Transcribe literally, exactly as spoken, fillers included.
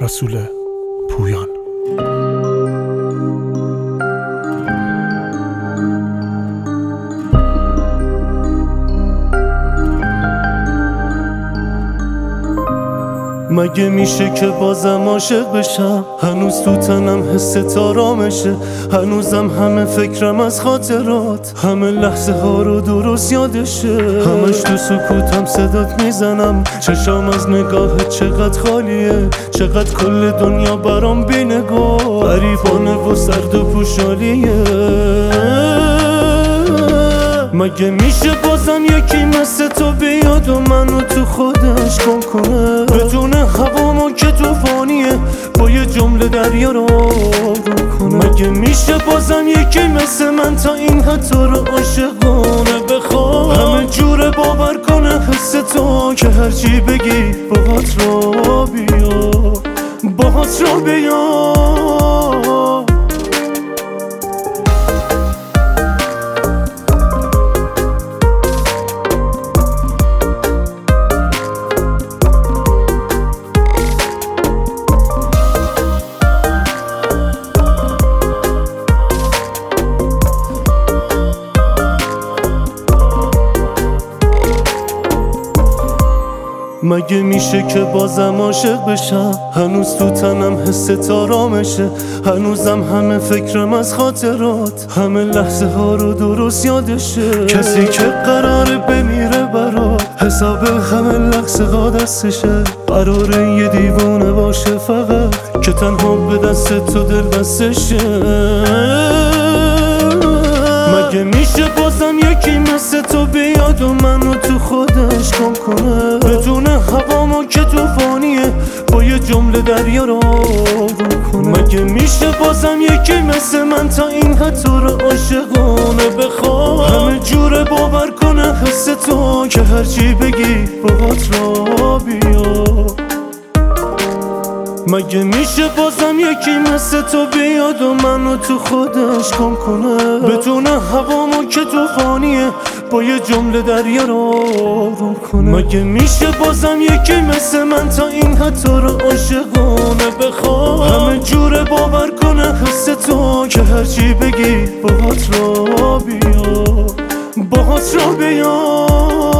رسول پویان. مگه میشه که بازم عاشق بشم؟ هنوز تو تنم حس آرامشه، هنوزم همه فکرم از خاطرات، همه لحظه ها رو درست یادشه، همش تو سکوتم صدات میزنم، چشام از نگاه چقدر خالیه، چقدر کل دنیا برام بی نگاه، غریبانه و سرد و پوشالیه. مگه میشه بازم یکی مثل تو بیاد و منو تو خودش گم کنه، بدون هوامو که توفانیه، با یه جمله دریا رو آروم کنه. مگه میشه بازم یکی مثل من تا این حد تو رو عاشقانه بخواد، همه جوره باور کنه حس تو که هرچی بگی باهات رو بیا، باهات رو بیا. مگه میشه که بازم عاشق بشم؟ هنوز تو تنم حس آرامشه، هنوزم همه فکرم از خاطرات، همه لحظه ها رو درست یادشه، کسی که قراره بمیره برات، حساب همه لحظه ها دستشه، قراره یه دیوونه باشه فقط که تنها به دست تو دل بستشه. مگه میشه بازم یکی مثل تو بیاد و منو تو خودش گم کنه، بدون هوامو که توفانیه، با یه جمله دریا رو آروم کنه. مگه میشه بازم یکی مثل من تا این حد تو رو عاشقانه بخواد، همه جوره باور کنه حس تو که هرچی بگی باهات رو بیا. مگه میشه بازم یکی مثل تو بیاد و منو تو خودش گم کنه، بدون هوامو که توفانیه، با یه جمله دریا رو آروم کنه. مگه میشه بازم یکی مثل من تا این حد تو رو عاشقانه بخواد، همه جوره باور کنه حس تو که هرچی بگی باهات رو بیا، باهات رو بیا.